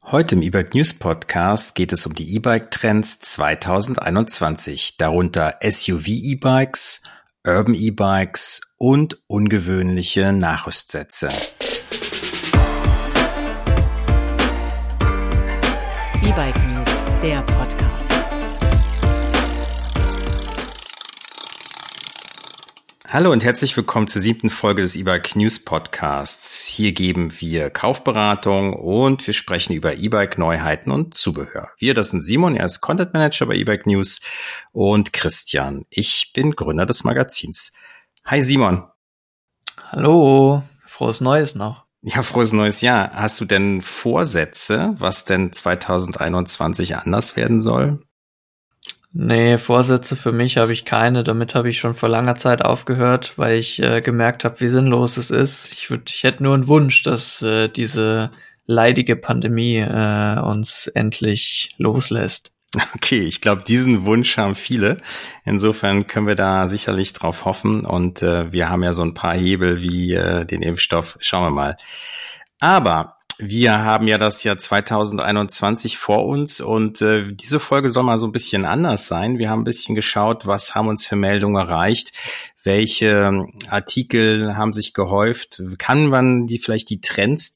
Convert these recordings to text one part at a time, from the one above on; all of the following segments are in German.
Heute im E-Bike News Podcast geht es um die E-Bike-Trends 2021, darunter SUV-E-Bikes, Urban E-Bikes und ungewöhnliche Nachrüstsätze. E-Bike News, der Podcast. Hallo und herzlich willkommen zur 7. Folge des E-Bike News Podcasts. Hier geben wir Kaufberatung und wir sprechen über E-Bike-Neuheiten und Zubehör. Das sind Simon, er ist Content Manager bei E-Bike News, und Christian. Ich bin Gründer des Magazins. Hi Simon. Hallo, frohes Neues noch. Ja, frohes neues Jahr. Hast du denn Vorsätze, was denn 2021 anders werden soll? Nee, Vorsätze für mich habe ich keine. Damit habe ich schon vor langer Zeit aufgehört, weil ich gemerkt habe, wie sinnlos es ist. Ich hätte nur einen Wunsch, dass diese leidige Pandemie uns endlich loslässt. Okay, ich glaube, diesen Wunsch haben viele. Insofern können wir da sicherlich drauf hoffen. Und wir haben ja so ein paar Hebel wie den Impfstoff. Schauen wir mal. Aber wir haben ja das Jahr 2021 vor uns und diese Folge soll mal so ein bisschen anders sein. Wir haben ein bisschen geschaut, was haben uns für Meldungen erreicht, welche Artikel haben sich gehäuft, kann man vielleicht die Trends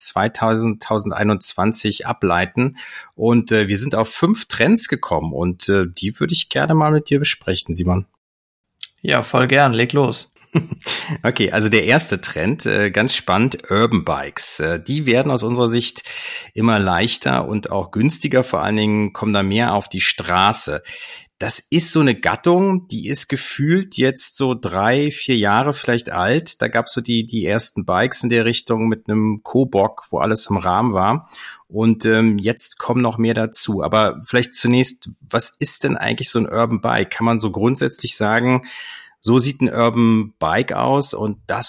2021 ableiten, und wir sind auf 5 Trends gekommen und die würde ich gerne mal mit dir besprechen, Simon. Ja, voll gern, leg los. Okay, also der erste Trend, ganz spannend, Urban Bikes. Die werden aus unserer Sicht immer leichter und auch günstiger, vor allen Dingen kommen da mehr auf die Straße. Das ist so eine Gattung, die ist gefühlt jetzt so 3-4 Jahre vielleicht alt. Da gab's so die ersten Bikes in der Richtung mit einem Co-Bock, wo alles im Rahmen war. Und jetzt kommen noch mehr dazu. Aber vielleicht zunächst, was ist denn eigentlich so ein Urban Bike? Kann man so grundsätzlich sagen, so sieht ein Urban Bike aus und das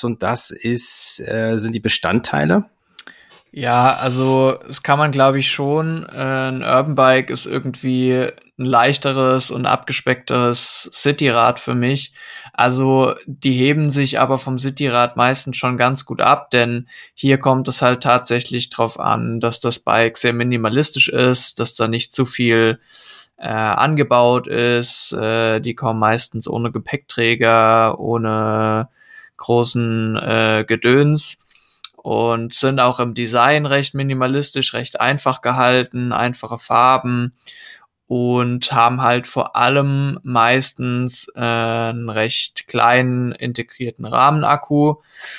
sind die Bestandteile? Ja, also das kann man, glaube ich, schon. Ein Urban Bike ist irgendwie ein leichteres und abgespeckteres Cityrad für mich. Also die heben sich aber vom Cityrad meistens schon ganz gut ab, denn hier kommt es halt tatsächlich drauf an, dass das Bike sehr minimalistisch ist, dass da nicht zu viel angebaut ist. Die kommen meistens ohne Gepäckträger, ohne großen Gedöns und sind auch im Design recht minimalistisch, recht einfach gehalten, einfache Farben und haben halt vor allem meistens einen recht kleinen integrierten Rahmenakku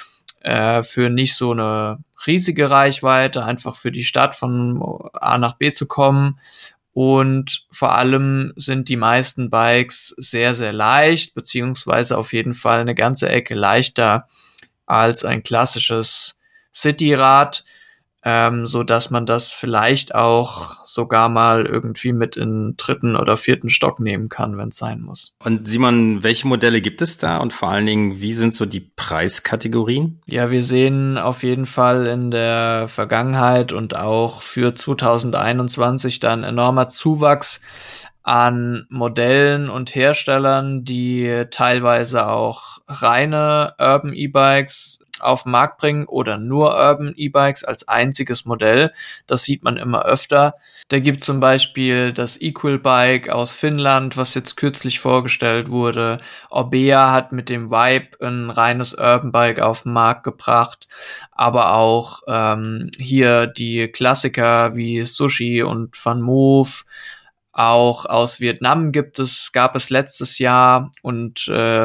für nicht so eine riesige Reichweite, einfach für die Stadt von A nach B zu kommen. Und vor allem sind die meisten Bikes sehr, sehr leicht, beziehungsweise auf jeden Fall eine ganze Ecke leichter als ein klassisches Cityrad, so dass man das vielleicht auch sogar mal irgendwie mit in 3. oder 4. Stock nehmen kann, wenn es sein muss. Und Simon, welche Modelle gibt es da und vor allen Dingen, wie sind so die Preiskategorien? Ja, wir sehen auf jeden Fall in der Vergangenheit und auch für 2021 dann enormer Zuwachs an Modellen und Herstellern, die teilweise auch reine Urban E-Bikes auf den Markt bringen oder nur Urban E-Bikes als einziges Modell. Das sieht man immer öfter. Da gibt es zum Beispiel das Equal-Bike aus Finnland, was jetzt kürzlich vorgestellt wurde. Orbea hat mit dem Vibe ein reines Urban Bike auf den Markt gebracht. Aber auch hier die Klassiker wie Sushi und Van Moof. Auch aus Vietnam gab es letztes Jahr und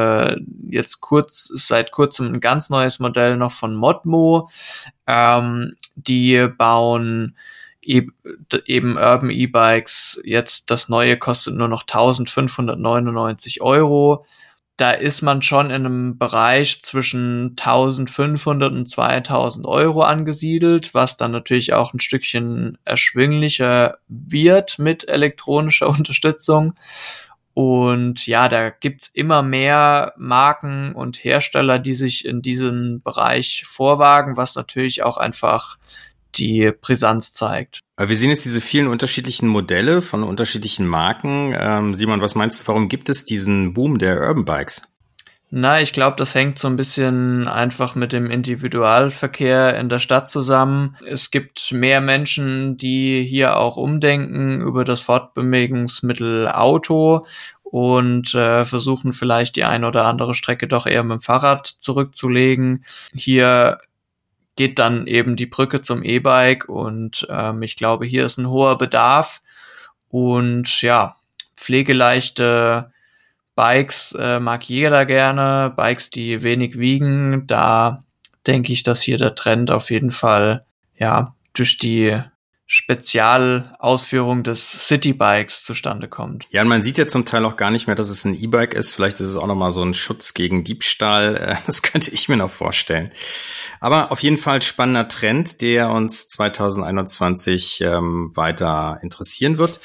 seit kurzem ein ganz neues Modell noch von Modmo. Die bauen eben Urban E-Bikes. Jetzt das neue kostet nur noch 1.599 €. Da ist man schon in einem Bereich zwischen 1.500 und 2.000 € angesiedelt, was dann natürlich auch ein Stückchen erschwinglicher wird mit elektronischer Unterstützung. Und ja, da gibt's immer mehr Marken und Hersteller, die sich in diesen Bereich vorwagen, was natürlich auch einfach die Brisanz zeigt. Wir sehen jetzt diese vielen unterschiedlichen Modelle von unterschiedlichen Marken. Simon, was meinst du, warum gibt es diesen Boom der Urban Bikes? Na, ich glaube, das hängt so ein bisschen einfach mit dem Individualverkehr in der Stadt zusammen. Es gibt mehr Menschen, die hier auch umdenken über das Fortbewegungsmittel Auto und versuchen vielleicht die eine oder andere Strecke doch eher mit dem Fahrrad zurückzulegen. Hier geht dann eben die Brücke zum E-Bike und ich glaube, hier ist ein hoher Bedarf und ja, pflegeleichte Bikes mag jeder gerne, Bikes, die wenig wiegen, da denke ich, dass hier der Trend auf jeden Fall, ja, durch die Spezialausführung des Citybikes zustande kommt. Ja, und man sieht ja zum Teil auch gar nicht mehr, dass es ein E-Bike ist. Vielleicht ist es auch nochmal so ein Schutz gegen Diebstahl. Das könnte ich mir noch vorstellen. Aber auf jeden Fall spannender Trend, der uns 2021 weiter interessieren wird.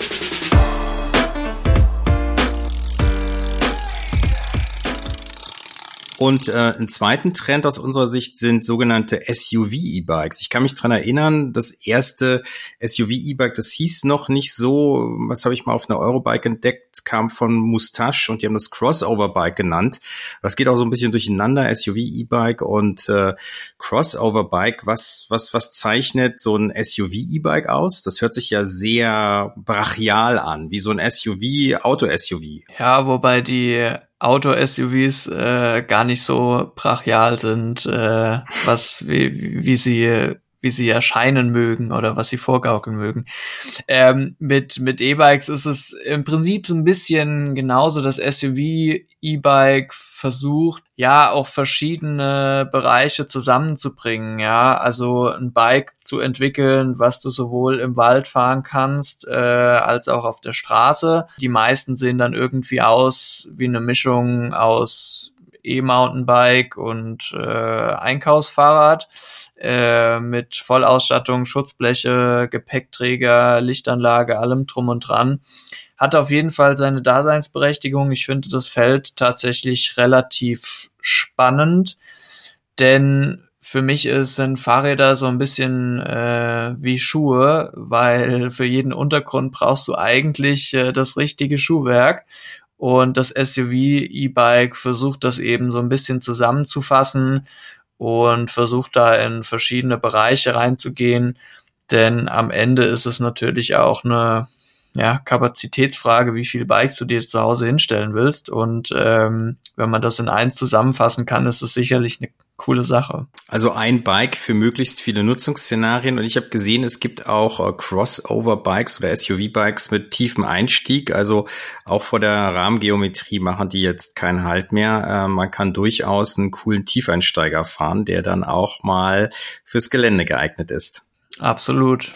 Und ein zweiten Trend aus unserer Sicht sind sogenannte SUV-E-Bikes. Ich kann mich dran erinnern, das erste SUV-E-Bike, das hieß noch nicht so, was habe ich mal auf einer Eurobike entdeckt, kam von Moustache und die haben das Crossover-Bike genannt. Das geht auch so ein bisschen durcheinander, SUV-E-Bike und Crossover-Bike. Was zeichnet so ein SUV-E-Bike aus? Das hört sich ja sehr brachial an, wie so ein SUV, Auto-SUV. Ja, wobei die Auto-SUVs gar nicht so brachial sind, wie sie erscheinen mögen oder was sie vorgaukeln mögen. Mit E-Bikes ist es im Prinzip so ein bisschen genauso. Das SUV-E-Bike versucht, ja, auch verschiedene Bereiche zusammenzubringen, ja, also ein Bike zu entwickeln, was du sowohl im Wald fahren kannst, als auch auf der Straße. Die meisten sehen dann irgendwie aus wie eine Mischung aus E-Mountainbike und Einkaufsfahrrad. Mit Vollausstattung, Schutzbleche, Gepäckträger, Lichtanlage, allem drum und dran. Hat auf jeden Fall seine Daseinsberechtigung. Ich finde das Feld tatsächlich relativ spannend, denn für mich sind Fahrräder so ein bisschen wie Schuhe, weil für jeden Untergrund brauchst du eigentlich das richtige Schuhwerk. Und das SUV-E-Bike versucht das eben so ein bisschen zusammenzufassen und versucht da in verschiedene Bereiche reinzugehen, denn am Ende ist es natürlich auch eine Kapazitätsfrage, wie viele Bikes du dir zu Hause hinstellen willst und wenn man das in eins zusammenfassen kann, ist es sicherlich eine coole Sache. Also ein Bike für möglichst viele Nutzungsszenarien und ich habe gesehen, es gibt auch Crossover-Bikes oder SUV-Bikes mit tiefem Einstieg, also auch vor der Rahmengeometrie machen die jetzt keinen Halt mehr. Man kann durchaus einen coolen Tiefeinsteiger fahren, der dann auch mal fürs Gelände geeignet ist. Absolut.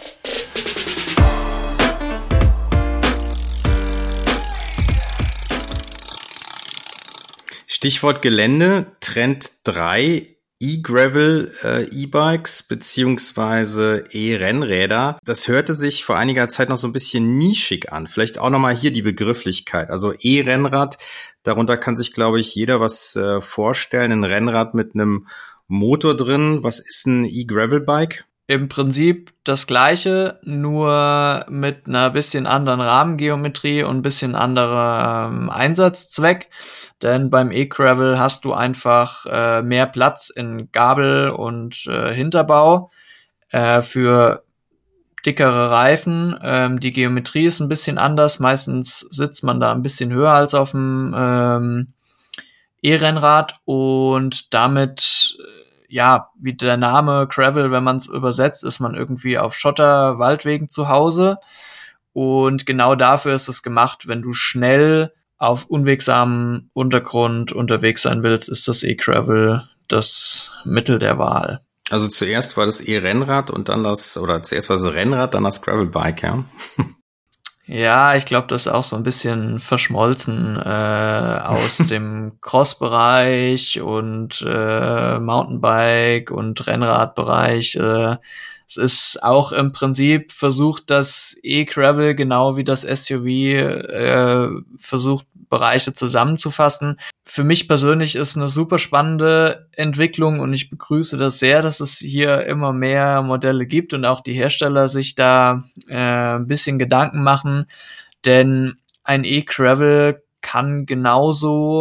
Stichwort Gelände, Trend 3, E-Gravel E-Bikes beziehungsweise E-Rennräder. Das hörte sich vor einiger Zeit noch so ein bisschen nischig an. Vielleicht auch nochmal hier die Begrifflichkeit. Also E-Rennrad, darunter kann sich, glaube ich, jeder was vorstellen. Ein Rennrad mit einem Motor drin. Was ist ein E-Gravel-Bike? Im Prinzip das Gleiche, nur mit einer bisschen anderen Rahmengeometrie und ein bisschen anderem Einsatzzweck. Denn beim E-Gravel hast du einfach mehr Platz in Gabel und Hinterbau für dickere Reifen. Die Geometrie ist ein bisschen anders. Meistens sitzt man da ein bisschen höher als auf dem E-Rennrad und damit wie der Name Gravel, wenn man es übersetzt, ist man irgendwie auf Schotter, Waldwegen zu Hause. Und genau dafür ist es gemacht, wenn du schnell auf unwegsamem Untergrund unterwegs sein willst, ist das E-Gravel das Mittel der Wahl. Also zuerst war das E-Rennrad und dann zuerst war das Rennrad, dann das Gravelbike, ja? Ja, ich glaube, das ist auch so ein bisschen verschmolzen aus dem Cross-Bereich und Mountainbike und Rennradbereich. Es ist auch im Prinzip versucht, das E-Gravel genau wie das SUV versucht, Bereiche zusammenzufassen. Für mich persönlich ist eine super spannende Entwicklung und ich begrüße das sehr, dass es hier immer mehr Modelle gibt und auch die Hersteller sich da ein bisschen Gedanken machen, denn ein E-Gravel kann genauso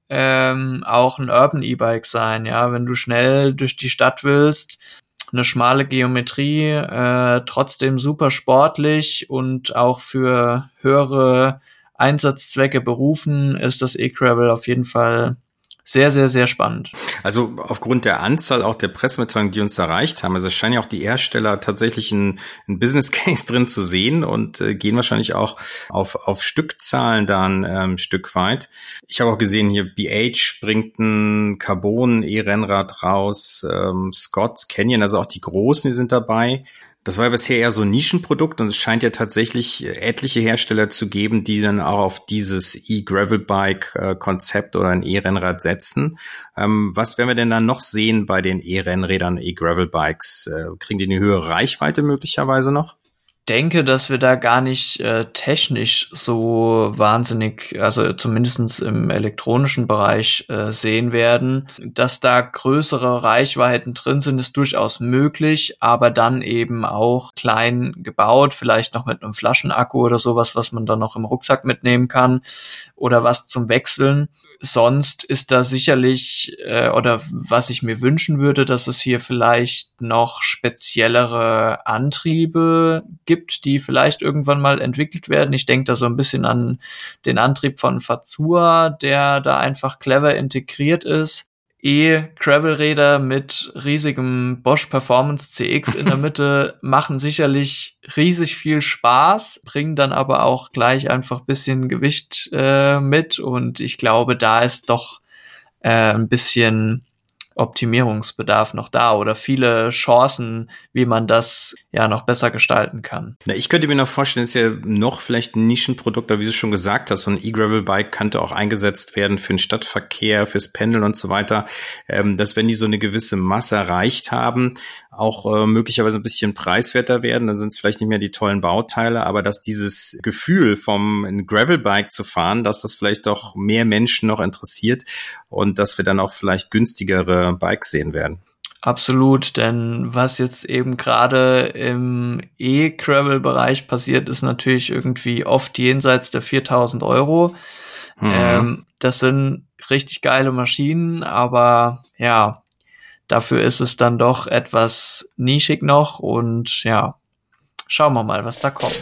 auch ein Urban E-Bike sein, ja, wenn du schnell durch die Stadt willst, eine schmale Geometrie, trotzdem super sportlich und auch für höhere Einsatzzwecke berufen, ist das E-Gravel auf jeden Fall sehr, sehr, sehr spannend. Also aufgrund der Anzahl auch der Pressemitteilungen, die uns erreicht haben, also es scheinen ja auch die Hersteller tatsächlich ein Business Case drin zu sehen und gehen wahrscheinlich auch auf Stückzahlen da ein Stück weit. Ich habe auch gesehen, hier BH bringt ein Carbon E-Rennrad raus, Scott, Canyon, also auch die Großen, die sind dabei. Das war ja bisher eher so ein Nischenprodukt und es scheint ja tatsächlich etliche Hersteller zu geben, die dann auch auf dieses E-Gravel-Bike-Konzept oder ein E-Rennrad setzen. Was werden wir denn dann noch sehen bei den E-Rennrädern, E-Gravel-Bikes? Kriegen die eine höhere Reichweite möglicherweise noch? Denke, dass wir da gar nicht technisch so wahnsinnig, also zumindest im elektronischen Bereich sehen werden. Dass da größere Reichweiten drin sind, ist durchaus möglich, aber dann eben auch klein gebaut, vielleicht noch mit einem Flaschenakku oder sowas, was man dann noch im Rucksack mitnehmen kann oder was zum Wechseln. Sonst ist da sicherlich, oder was ich mir wünschen würde, dass es hier vielleicht noch speziellere Antriebe gibt, die vielleicht irgendwann mal entwickelt werden. Ich denke da so ein bisschen an den Antrieb von Fazua, der da einfach clever integriert ist. E-Gravel-Räder mit riesigem Bosch Performance CX in der Mitte machen sicherlich riesig viel Spaß, bringen dann aber auch gleich einfach ein bisschen Gewicht mit und ich glaube, da ist doch ein bisschen Optimierungsbedarf noch da oder viele Chancen, wie man das ja noch besser gestalten kann. Na, ich könnte mir noch vorstellen, ist ja noch vielleicht ein Nischenprodukt, aber wie du schon gesagt hast, so ein E-Gravel-Bike könnte auch eingesetzt werden für den Stadtverkehr, fürs Pendeln und so weiter, dass wenn die so eine gewisse Masse erreicht haben, auch möglicherweise ein bisschen preiswerter werden, dann sind es vielleicht nicht mehr die tollen Bauteile, aber dass dieses Gefühl vom Gravel-Bike zu fahren, dass das vielleicht doch mehr Menschen noch interessiert und dass wir dann auch vielleicht günstigere Bikes sehen werden. Absolut, denn was jetzt eben gerade im E-Gravel-Bereich passiert, ist natürlich irgendwie oft jenseits der 4.000 Euro. Das sind richtig geile Maschinen, aber ja, dafür ist es dann doch etwas nischig noch und ja, schauen wir mal, was da kommt.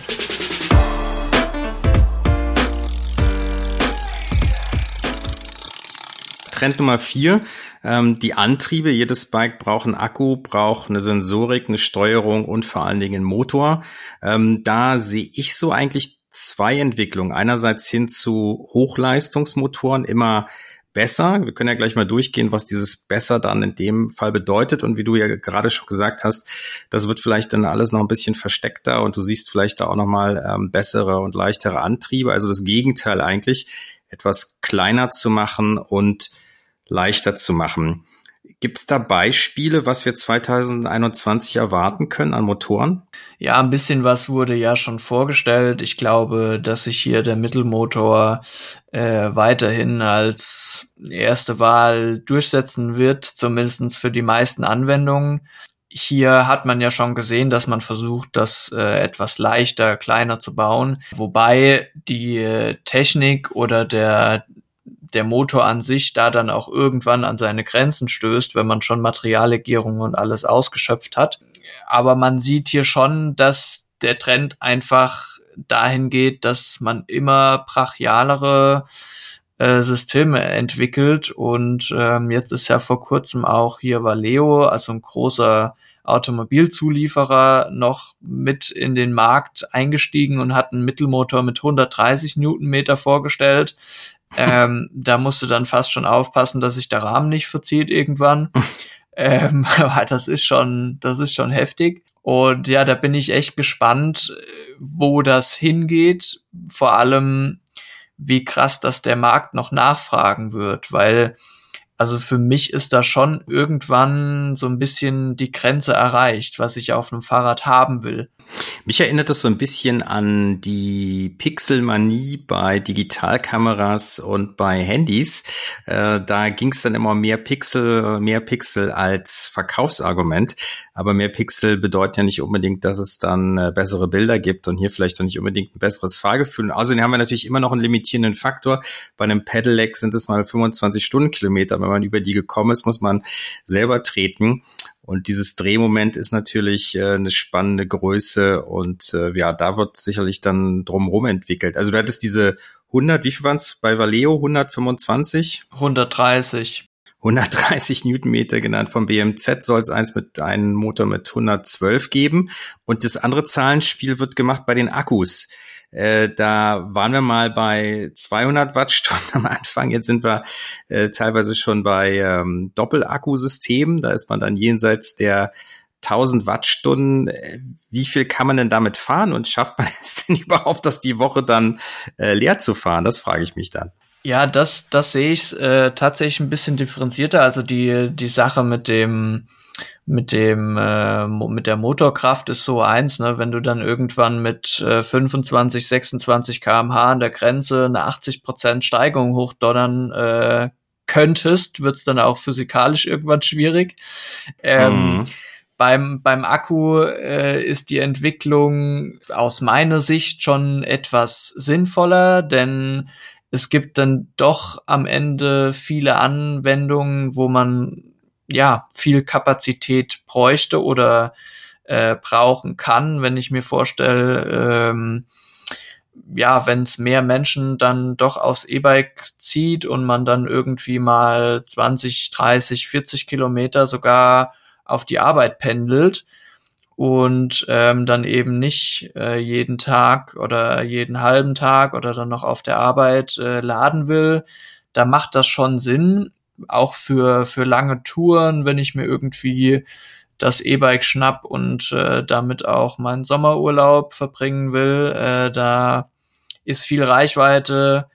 Trend Nummer 4, die Antriebe. Jedes Bike braucht einen Akku, braucht eine Sensorik, eine Steuerung und vor allen Dingen einen Motor. Da sehe ich so eigentlich zwei Entwicklungen. Einerseits hin zu Hochleistungsmotoren, immer besser. Wir können ja gleich mal durchgehen, was dieses besser dann in dem Fall bedeutet. Und wie du ja gerade schon gesagt hast, das wird vielleicht dann alles noch ein bisschen versteckter und du siehst vielleicht da auch nochmal bessere und leichtere Antriebe. Also das Gegenteil eigentlich, etwas kleiner zu machen und leichter zu machen. Gibt es da Beispiele, was wir 2021 erwarten können an Motoren? Ja, ein bisschen was wurde ja schon vorgestellt. Ich glaube, dass sich hier der Mittelmotor weiterhin als erste Wahl durchsetzen wird, zumindest für die meisten Anwendungen. Hier hat man ja schon gesehen, dass man versucht, das etwas leichter, kleiner zu bauen, wobei die Technik oder der Motor an sich da dann auch irgendwann an seine Grenzen stößt, wenn man schon Materiallegierung und alles ausgeschöpft hat. Aber man sieht hier schon, dass der Trend einfach dahin geht, dass man immer brachialere Systeme entwickelt und jetzt ist ja vor kurzem auch hier Valeo, also ein großer Automobilzulieferer, noch mit in den Markt eingestiegen und hat einen Mittelmotor mit 130 Newtonmeter vorgestellt. Da musst du dann fast schon aufpassen, dass sich der Rahmen nicht verzieht irgendwann. Aber das ist schon heftig. Und ja, da bin ich echt gespannt, wo das hingeht. Vor allem, wie krass das der Markt noch nachfragen wird, weil also für mich ist da schon irgendwann so ein bisschen die Grenze erreicht, was ich auf einem Fahrrad haben will. Mich erinnert das so ein bisschen an die Pixelmanie bei Digitalkameras und bei Handys. Da ging es dann immer um mehr Pixel als Verkaufsargument. Aber mehr Pixel bedeuten ja nicht unbedingt, dass es dann bessere Bilder gibt und hier vielleicht auch nicht unbedingt ein besseres Fahrgefühl. Und außerdem haben wir natürlich immer noch einen limitierenden Faktor. Bei einem Pedelec sind es mal 25 Stundenkilometer. Wenn man über die gekommen ist, muss man selber treten. Und dieses Drehmoment ist natürlich eine spannende Größe und ja, da wird sicherlich dann drumherum entwickelt. Also du hattest diese 100, wie viel waren es bei Valeo? 125? 130. 130 Newtonmeter genannt. Vom BMZ soll es einen Motor mit 112 geben. Und das andere Zahlenspiel wird gemacht bei den Akkus. Da waren wir mal bei 200 Wattstunden am Anfang. Jetzt sind wir teilweise schon bei Doppelakkusystemen. Da ist man dann jenseits der 1000 Wattstunden. Wie viel kann man denn damit fahren? Und schafft man es denn überhaupt, das die Woche dann leer zu fahren? Das frage ich mich dann. Ja, das sehe ich tatsächlich ein bisschen differenzierter. Also die Sache mit der Motorkraft ist so eins, ne? Wenn du dann irgendwann mit 25, 26 km/h an der Grenze eine 80% Steigung hochdonnern könntest, wird's dann auch physikalisch irgendwann schwierig. Beim Akku ist die Entwicklung aus meiner Sicht schon etwas sinnvoller, denn es gibt dann doch am Ende viele Anwendungen, wo man ja viel Kapazität bräuchte oder brauchen kann, wenn ich mir vorstelle, wenn es mehr Menschen dann doch aufs E-Bike zieht und man dann irgendwie mal 20, 30, 40 Kilometer sogar auf die Arbeit pendelt und dann eben nicht jeden Tag oder jeden halben Tag oder dann noch auf der Arbeit laden will, da macht das schon Sinn, auch für lange Touren, wenn ich mir irgendwie das E-Bike schnapp und damit auch meinen Sommerurlaub verbringen will. Da ist viel Reichweite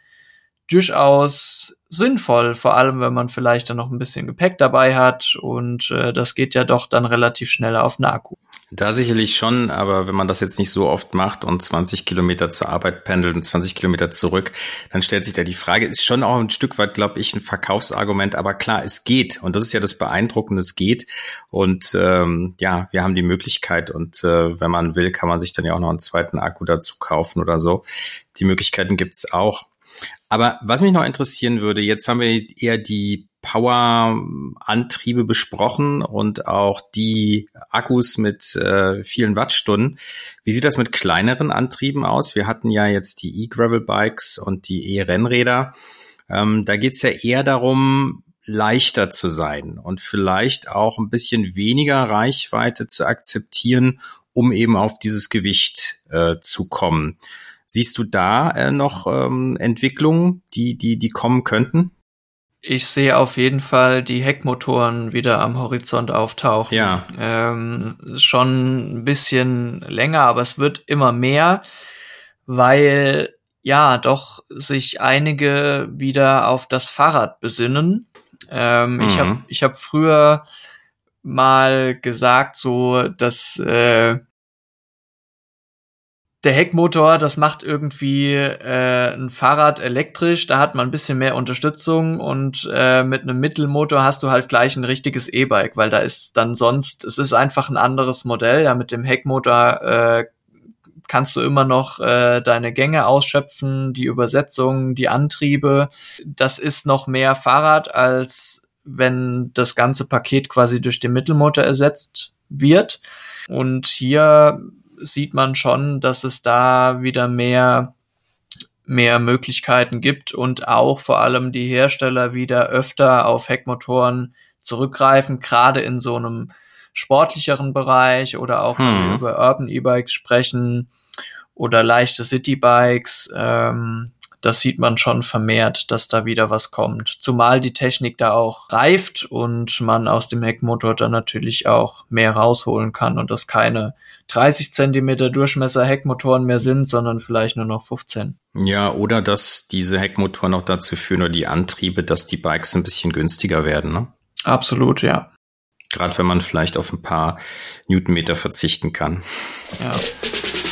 durchaus sinnvoll, vor allem wenn man vielleicht dann noch ein bisschen Gepäck dabei hat und das geht ja doch dann relativ schnell auf den Akku. Da sicherlich schon, aber wenn man das jetzt nicht so oft macht und 20 Kilometer zur Arbeit pendelt und 20 Kilometer zurück, dann stellt sich da die Frage, ist schon auch ein Stück weit, glaube ich, ein Verkaufsargument, aber klar, es geht und das ist ja das Beeindruckende, es geht und wir haben die Möglichkeit und wenn man will, kann man sich dann ja auch noch einen zweiten Akku dazu kaufen oder so. Die Möglichkeiten gibt's auch. Aber was mich noch interessieren würde, jetzt haben wir eher die Power-Antriebe besprochen und auch die Akkus mit vielen Wattstunden. Wie sieht das mit kleineren Antrieben aus? Wir hatten ja jetzt die E-Gravel-Bikes und die E-Rennräder. Da geht's ja eher darum, leichter zu sein und vielleicht auch ein bisschen weniger Reichweite zu akzeptieren, um eben auf dieses Gewicht zu kommen. Siehst du da noch Entwicklungen, die kommen könnten? Ich sehe auf jeden Fall die Heckmotoren wieder am Horizont auftauchen. Ja. Schon ein bisschen länger, aber es wird immer mehr, weil ja doch sich einige wieder auf das Fahrrad besinnen. Ich hab früher mal gesagt, so dass der Heckmotor, das macht irgendwie ein Fahrrad elektrisch, da hat man ein bisschen mehr Unterstützung und mit einem Mittelmotor hast du halt gleich ein richtiges E-Bike, weil da ist dann sonst, es ist einfach ein anderes Modell, ja, mit dem Heckmotor kannst du immer noch deine Gänge ausschöpfen, die Übersetzung, die Antriebe, das ist noch mehr Fahrrad, als wenn das ganze Paket quasi durch den Mittelmotor ersetzt wird. Und hier sieht man schon, dass es da wieder mehr Möglichkeiten gibt und auch vor allem die Hersteller wieder öfter auf Heckmotoren zurückgreifen, gerade in so einem sportlicheren Bereich oder auch wenn wir über Urban E-Bikes sprechen oder leichte City-Bikes. Das sieht man schon vermehrt, dass da wieder was kommt. Zumal die Technik da auch reift und man aus dem Heckmotor dann natürlich auch mehr rausholen kann und das keine 30 Zentimeter Durchmesser Heckmotoren mehr sind, sondern vielleicht nur noch 15. Ja, oder dass diese Heckmotoren noch dazu führen oder die Antriebe, dass die Bikes ein bisschen günstiger werden, ne? Absolut, ja. Gerade wenn man vielleicht auf ein paar Newtonmeter verzichten kann. Ja.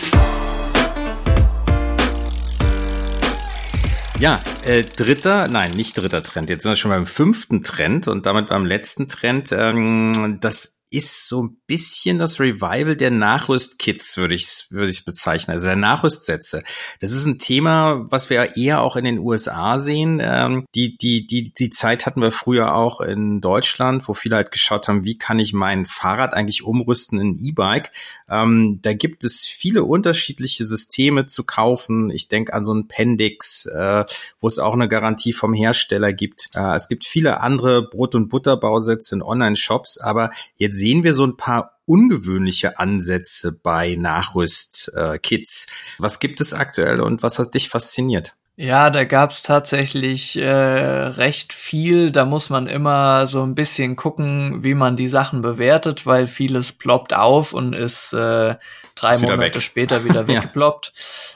Ja, nicht dritter Trend. Jetzt sind wir schon beim 5. Trend und damit beim letzten Trend. Das ist so ein bisschen das Revival der Nachrüstkits, würde ich bezeichnen. Also der Nachrüstsätze. Das ist ein Thema, was wir eher auch in den USA sehen. Die Zeit hatten wir früher auch in Deutschland, wo viele halt geschaut haben, wie kann ich mein Fahrrad eigentlich umrüsten in ein E-Bike. Da gibt es viele unterschiedliche Systeme zu kaufen. Ich denke an so ein Pendix, wo es auch eine Garantie vom Hersteller gibt. Es gibt viele andere Brot- und Butterbausätze in Online-Shops, aber jetzt sehen wir so ein paar ungewöhnliche Ansätze bei Nachrüstkits. Was gibt es aktuell und was hat dich fasziniert? Ja, da gab's tatsächlich recht viel. Da muss man immer so ein bisschen gucken, wie man die Sachen bewertet, weil vieles ploppt auf und ist 3 Monate später wieder weggeploppt.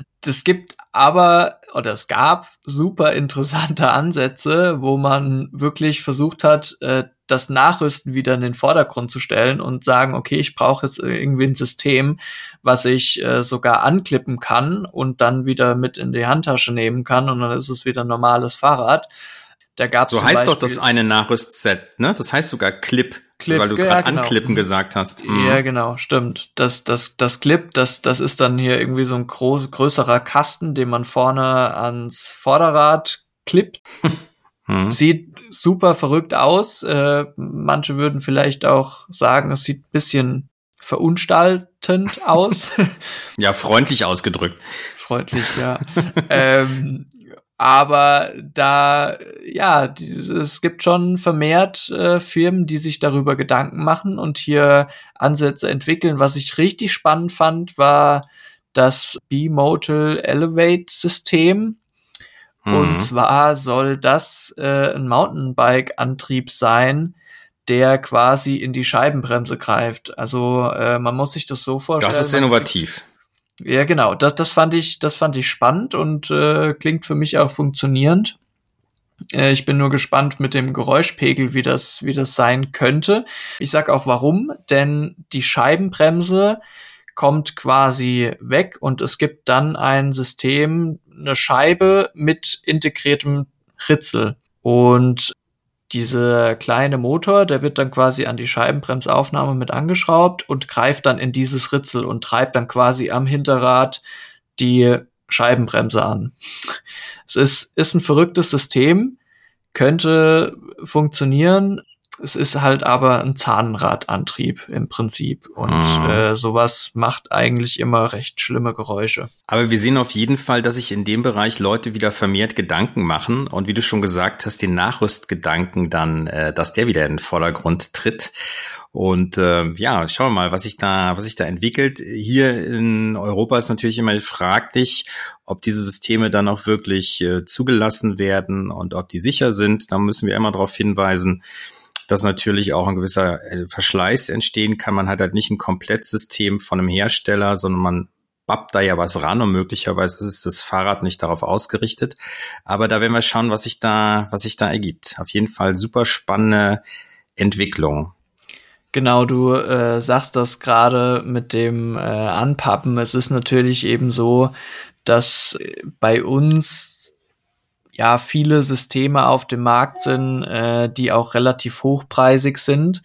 Es gab super interessante Ansätze, wo man wirklich versucht hat, das Nachrüsten wieder in den Vordergrund zu stellen und sagen, okay, ich brauche jetzt irgendwie ein System, was ich sogar anklippen kann und dann wieder mit in die Handtasche nehmen kann und dann ist es wieder ein normales Fahrrad. Da gab's so heißt doch das eine Nachrüstset, ne? Das heißt sogar Clip, weil du gerade anklippen gesagt hast. Ja, genau, stimmt. Das Clip, das ist dann hier irgendwie so ein größerer Kasten, den man vorne ans Vorderrad klippt. Sieht super verrückt aus. Manche würden vielleicht auch sagen, es sieht ein bisschen verunstaltend aus. Ja, freundlich ausgedrückt. Freundlich, ja. Aber es gibt schon vermehrt Firmen, die sich darüber Gedanken machen und hier Ansätze entwickeln. Was ich richtig spannend fand, war das Bimodal Elevate System. Und zwar soll das ein Mountainbike-Antrieb sein, der quasi in die Scheibenbremse greift. Also man muss sich das so vorstellen. Das ist innovativ. Ja, genau. Das fand ich spannend und klingt für mich auch funktionierend. Ich bin nur gespannt mit dem Geräuschpegel, wie das sein könnte. Ich sag auch warum, denn die Scheibenbremse kommt quasi weg und es gibt dann ein System, eine Scheibe mit integriertem Ritzel. Und dieser kleine Motor, der wird dann quasi an die Scheibenbremsaufnahme mit angeschraubt und greift dann in dieses Ritzel und treibt dann quasi am Hinterrad die Scheibenbremse an. Es ist ein verrücktes System, könnte funktionieren. Es ist halt aber ein Zahnradantrieb im Prinzip und sowas macht eigentlich immer recht schlimme Geräusche. Aber wir sehen auf jeden Fall, dass sich in dem Bereich Leute wieder vermehrt Gedanken machen und wie du schon gesagt hast, den Nachrüstgedanken dann, dass der wieder in den Vordergrund tritt. Und schauen wir mal, was sich da entwickelt. Hier in Europa ist natürlich immer fraglich, ob diese Systeme dann auch wirklich zugelassen werden und ob die sicher sind. Da müssen wir immer darauf hinweisen, dass natürlich auch ein gewisser Verschleiß entstehen kann. Man hat halt nicht ein Komplettsystem von einem Hersteller, sondern man bappt da ja was ran und möglicherweise ist das Fahrrad nicht darauf ausgerichtet. Aber da werden wir schauen, was sich da ergibt. Auf jeden Fall super spannende Entwicklung. Genau, du sagst das gerade mit dem Anpappen. Es ist natürlich eben so, dass bei uns ja viele Systeme auf dem Markt sind, die auch relativ hochpreisig sind,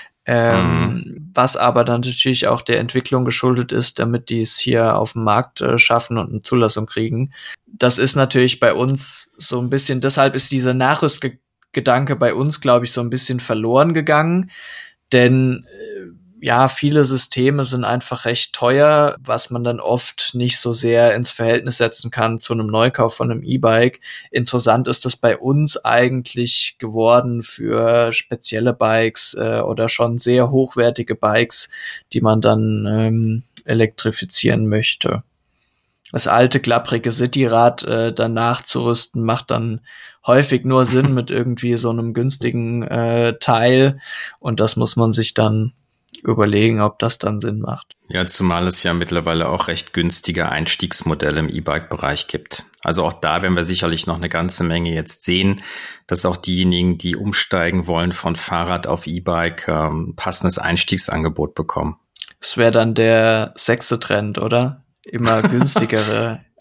was aber dann natürlich auch der Entwicklung geschuldet ist, damit die es hier auf dem Markt schaffen und eine Zulassung kriegen. Das ist natürlich bei uns so ein bisschen, deshalb ist dieser Nachrüstgedanke bei uns, glaube ich, so ein bisschen verloren gegangen, denn viele Systeme sind einfach recht teuer, was man dann oft nicht so sehr ins Verhältnis setzen kann zu einem Neukauf von einem E-Bike. Interessant ist das bei uns eigentlich geworden für spezielle Bikes oder schon sehr hochwertige Bikes, die man dann elektrifizieren möchte. Das alte, klapprige Cityrad dann nachzurüsten, macht dann häufig nur Sinn mit irgendwie so einem günstigen Teil und das muss man sich dann überlegen, ob das dann Sinn macht. Ja, zumal es ja mittlerweile auch recht günstige Einstiegsmodelle im E-Bike-Bereich gibt. Also auch da werden wir sicherlich noch eine ganze Menge jetzt sehen, dass auch diejenigen, die umsteigen wollen von Fahrrad auf E-Bike, passendes Einstiegsangebot bekommen. Das wäre dann der 6. Trend, oder? Immer günstigere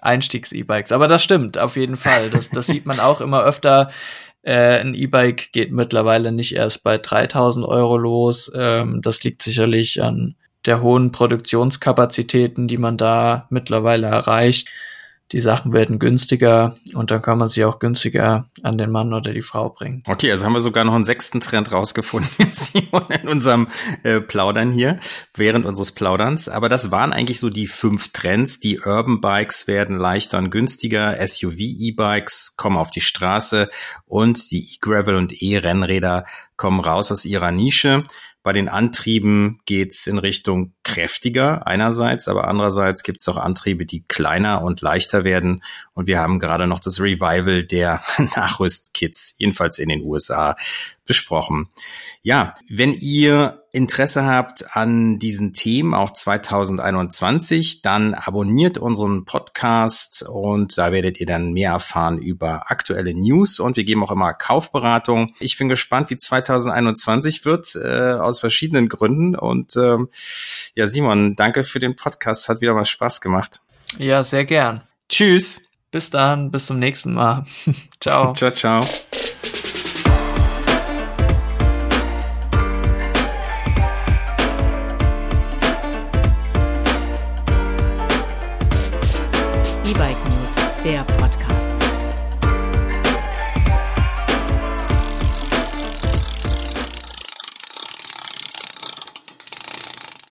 Einstiegs-E-Bikes. Aber das stimmt, auf jeden Fall. Das sieht man auch immer öfter. Ein E-Bike geht mittlerweile nicht erst bei 3.000 Euro los. Das liegt sicherlich an der hohen Produktionskapazitäten, die man da mittlerweile erreicht. Die Sachen werden günstiger und dann kann man sie auch günstiger an den Mann oder die Frau bringen. Okay, also haben wir sogar noch einen 6. Trend rausgefunden, Simon, in unserem Plaudern hier, während unseres Plauderns. Aber das waren eigentlich so die 5 Trends. Die Urban Bikes werden leichter und günstiger, SUV-E-Bikes kommen auf die Straße und die E-Gravel und E-Rennräder kommen raus aus ihrer Nische. Bei den Antrieben geht's in Richtung kräftiger einerseits, aber andererseits gibt's auch Antriebe, die kleiner und leichter werden. Und wir haben gerade noch das Revival der Nachrüstkits, jedenfalls in den USA, besprochen. Ja, wenn ihr Interesse habt an diesen Themen, auch 2021, dann abonniert unseren Podcast und da werdet ihr dann mehr erfahren über aktuelle News und wir geben auch immer Kaufberatung. Ich bin gespannt, wie 2021 wird, aus verschiedenen Gründen und ja, Simon, danke für den Podcast, hat wieder mal Spaß gemacht. Ja, sehr gern. Tschüss. Bis dann, bis zum nächsten Mal. Ciao. Ciao, ciao. E-Bike News, der Podcast.